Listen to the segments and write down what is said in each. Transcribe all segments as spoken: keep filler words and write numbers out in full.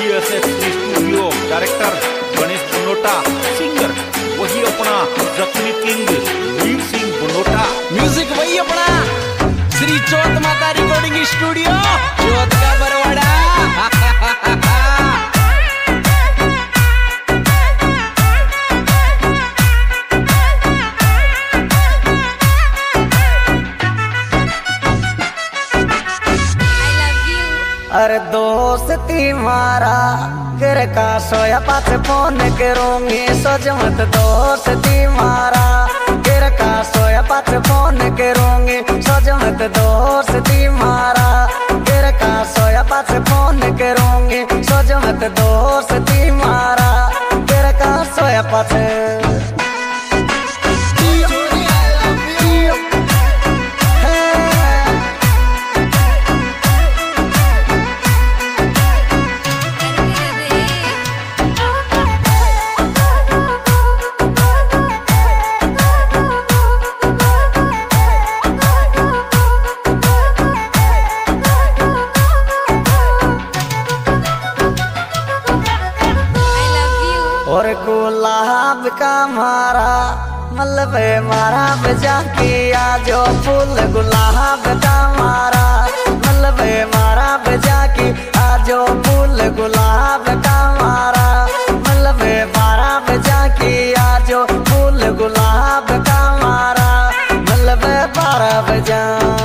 S studio director Ganesh Banota, singer वही अपना जख्मी किंग वीर सिंह बनोटा, म्यूजिक वही अपना श्री चौथ माता रिकॉर्डिंग स्टूडियो चौथ का बरवाड़ा। अरे दोस्ती मारा गिर का सोया पास फोन करूंगी सजमत दोस्ती मारा गिर का सोया पास फोन करूंगी सजमत दोस्ती मारा गिर का सोया पास फोन करूंगी सजमत दोस्ती मारा गिर का सोया पास। और गुलाब का मारा मलबे मारा बजा किया जो फूल गुलाब का मारा मलबे मारा बजा की आजो फूल गुलाब का मारा मलबे मारा बजा की आजो फूल गुलाब का मारा मलबे बारह बजा।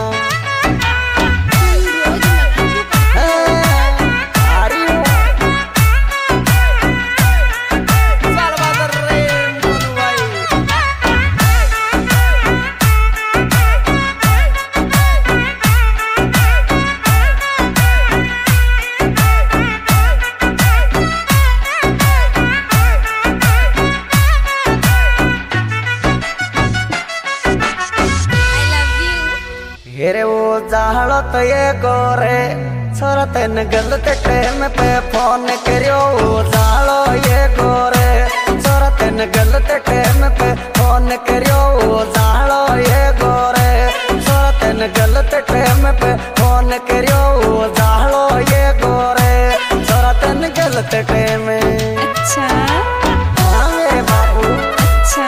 हेरे वो जाहलो तो ये गोरे छोरा तेन गलत टाइम पे फोन करियो वो जाहलो ये गोरे छोरा तेन गलत टाइम पे फोन करियो वो जाहलो ये गोरे छोरा तेन गलत टाइम पे फोन करियो वो जाहलो ये गोरे छोरा तेन गलत टाइम। अच्छा हाँ मेरे बाबू अच्छा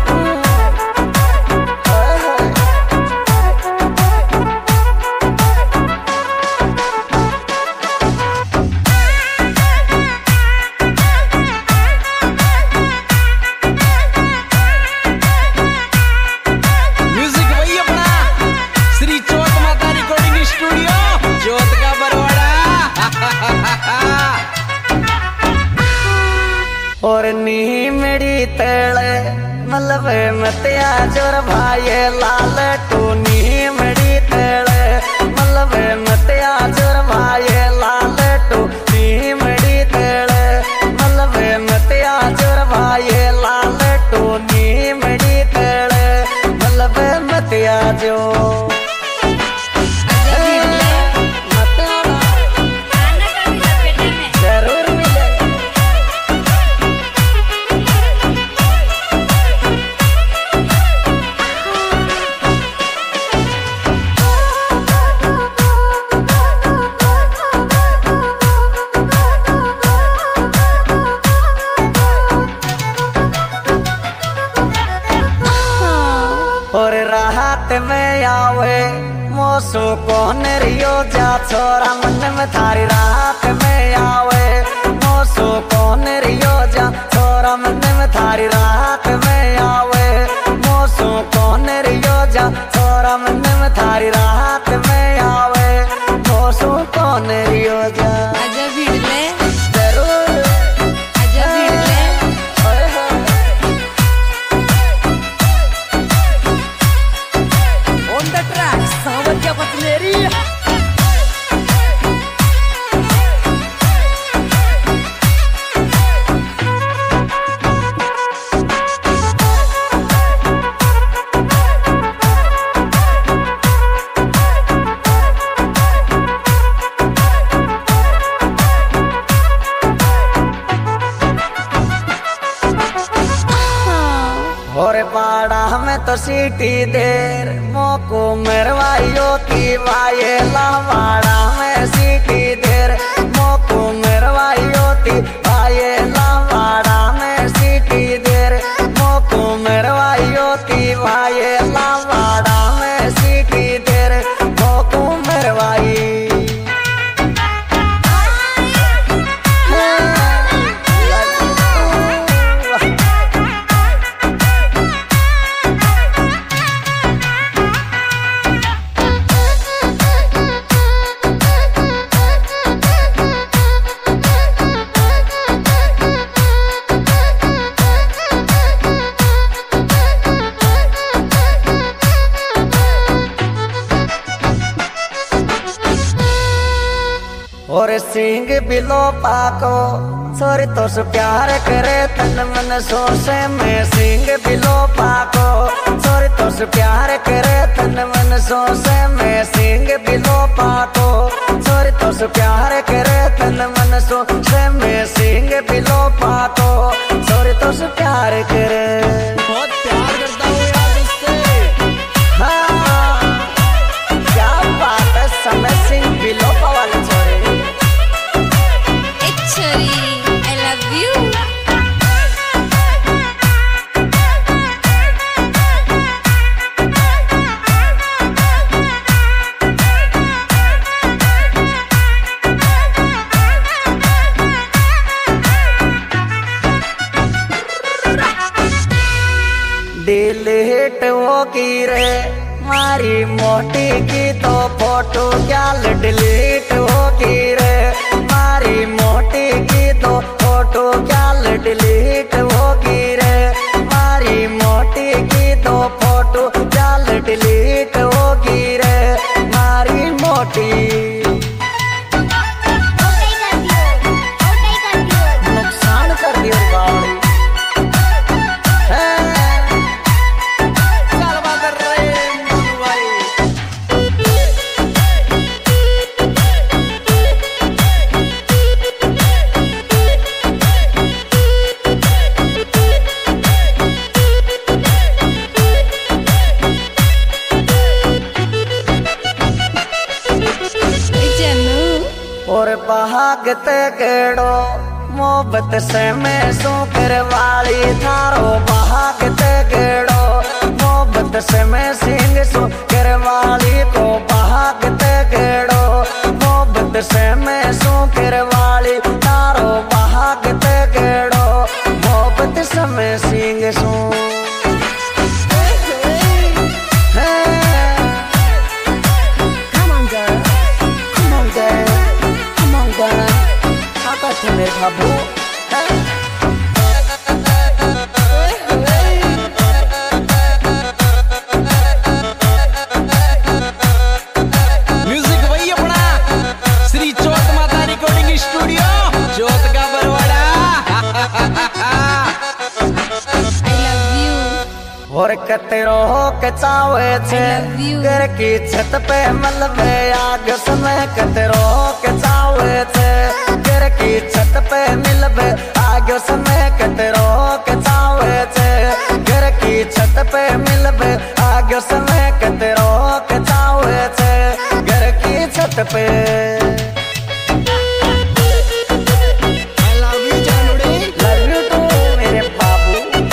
और नी मेरी तेले मलबे मतिया जोर भाई लाल टू नी मेरी तेले मलबे मतिया जोर भाई लाल टू नी मेरी तेले मलबे मतिया जोर भाई लाल टू नी मेरी तेले मलबे मतिया जो और राहत में आवे मौसू कौन रियो जा छोरा मन में थारी राहत में आवे मौसू कौन रियो जा छोरा मन में थारी राहत में आवे मौसू कौन रियो जा छोरा मन में थारी राहत में आवे मौसू कौन रियो जा। आजा भिड़ले जरूर आजा भिड़ले ओए होए ऑन द ट्रैक सावन क्या पतलेरी। और बाड़ा में तो सीटी देर मोको मेरवाइयो की वाये लावाड़ा में सीटी देर मोको मेरवाइयो सिंह बिलो पाको छोरी तो से प्यार करे तन मन सोचे में सिंह बिलो पाको छोरी तो से प्यार करे तन मन सोचे में सिंह बिलो पाको छोरी तो से प्यार करे तन मन सोचे में सिंह बिलो पाको छोरी तो से प्यार करे बहुत प्यार करता हूँ यार उससे। हाँ क्या बात है समय सिंह बिलो वाले छोरे Actually, I love you. Delete वो की रे मारी मोटी की तो फोटो क्या डिलीट हो की रे मारी मोटी की तो फोटो क्या डिलीट हो की रे मारी मोटी की तो फोटो क्या डिलीट हो की रे मारी मोटी नुकसान कर दियो बावड़ी और बहागत केड़ो मोहब्बत से मैं सू करवाली थारो बहागत केड़ो मोहब्बत से मैं सिंह सू करवाली को बहागत केड़ो मोहब्बत से मैं सू करवाली थारो बहागत केड़ो मोहब्बत से मैं सिंह सू मेरे बाबू म्यूजिक वही अपना श्री चौथ माता रिकॉर्डिंग स्टूडियो चौथ का बरवाड़ा। I love you. और कतरो कचावे छे love you. घर की छत पे मलबे आग समय कतरो कचावे छे घर की छत पे मिलबे आग समय कतरो कचावे छे घर की छत पे मिलबे आग समय कतरो कचावे छे घर की छत पे I love you जानोड़े। लव यू टू मेरे बाबू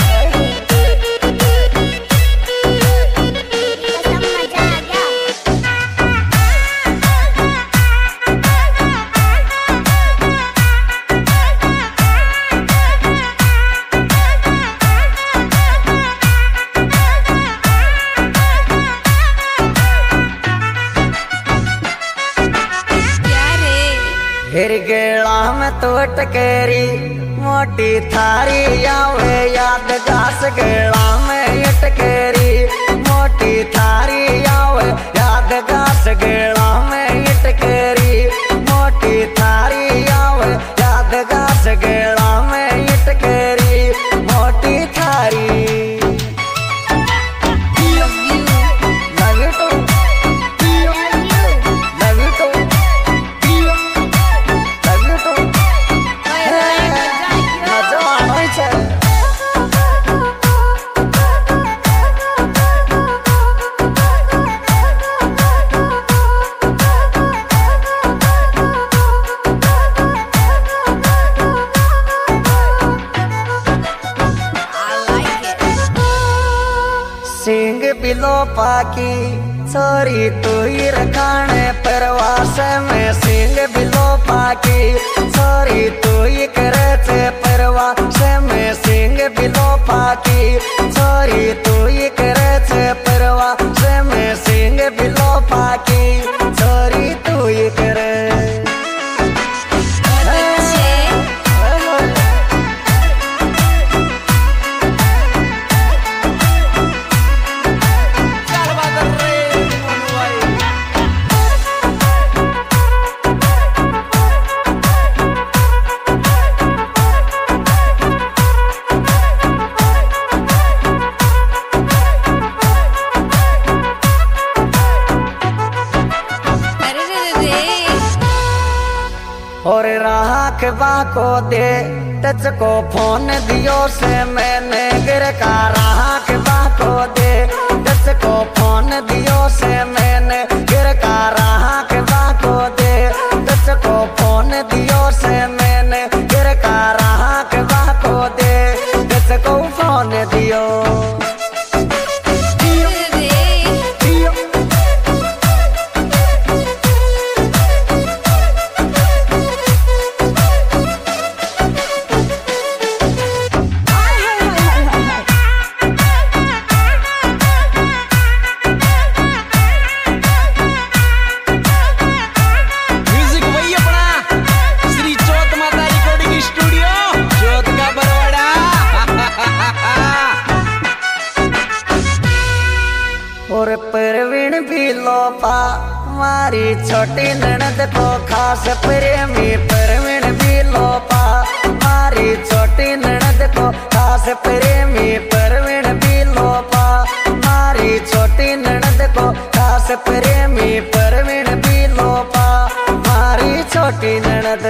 प्यारे फिर गेला में तो टकेरी मोटी थारी आवे याद गास गेला में टकेरी मोटी थारी आवे याद गास गेला में टकेरी मोटी थारी आवे याद गास गेला में टकेरी मोटी थारी love you. Love you too love you too love you too मजा आवे छे I like it. सिंह बिलो पाकी छोरी तू ही रखाने परवास में सिंह बिलो पाकी छोरी तू ही करे थे परवास में सिंह बिलो पाकी छोरी तू ही करे थे परवास में सिंह बिलो पाकी छोरी तू ही करे बहुत अच्छे। क्या बात कर रहे हैं? राख बाको दे टच को फोन दियो से मैंने गिर का राख बाको दे टच को फोन दियो से मैंने गिर का राख बाको दे टच को फोन दियो से मैंने गिर का राख बाको दे टच को फोन दियो और परवीन भी लोपा मारी छोटी ननद को खास प्रेमी परवीन भी लोपा मारी छोटी ननद को खास प्रेमी परवीन भी लोपा मारी छोटी ननद को खास प्रेमी परवीन भी लोपा मारी छोटी ननद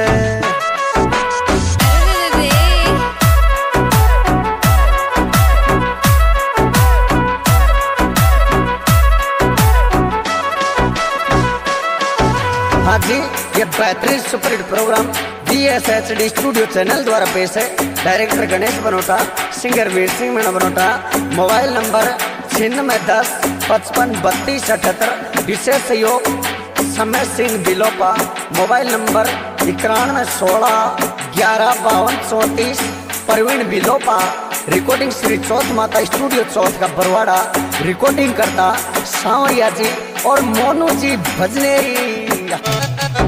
हाँ जी, ये बेहतरीन superhit programme D S H D studio channel द्वारा पेश है। Director Ganesh Banota, singer Veer Singh Meena Banota. Mobile number छिन्नवे दस पचपन बत्तीस अठहत्तर। विशेष सहयोग समय सिंह बिलोपा। मोबाइल नंबर इक्यानवे सोलह ग्यारह बावन चौंतीस परवीन बिलोपा। रिकॉर्डिंग श्री चौथ माता स्टूडियो चौथ का बरवाड़ा। रिकॉर्डिंग करता सांवरिया जी और मोनू जी भजनेरी।